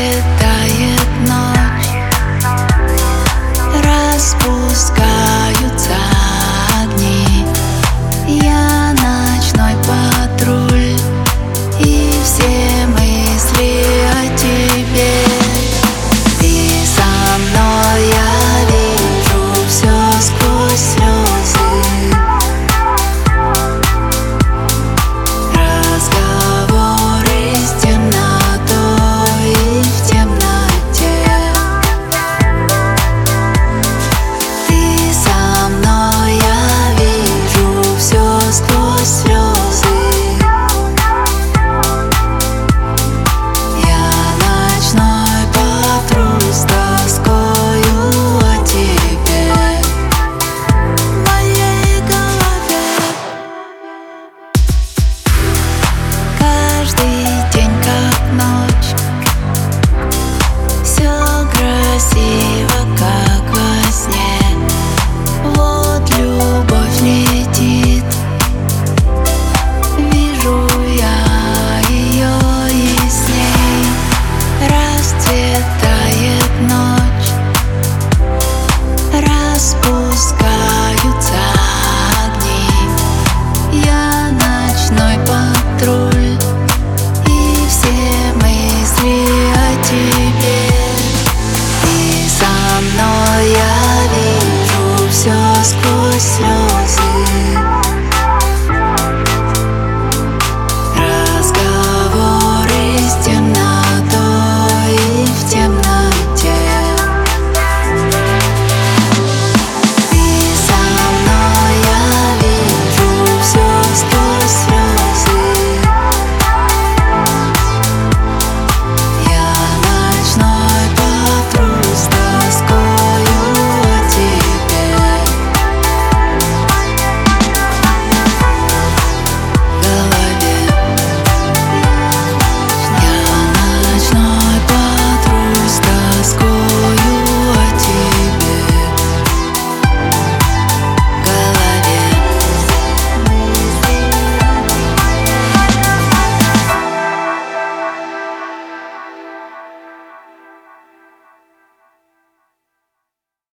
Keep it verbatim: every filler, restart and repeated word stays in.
Расцветает ночь, распускаются огни. Я ночной патруль, и все мысли о тебе. Ты со мной, я вижу все сквозь слезы. Разговоры с темнотой и в темноте. Ты со мной, я вижу все сквозь слезы. Я ночной патруль с тоскою о тебе в моей голове. Каждый день как ночь, все красиво, как во сне. Вот любовь летит, вижу я ее и с ней. Расцветает ночь,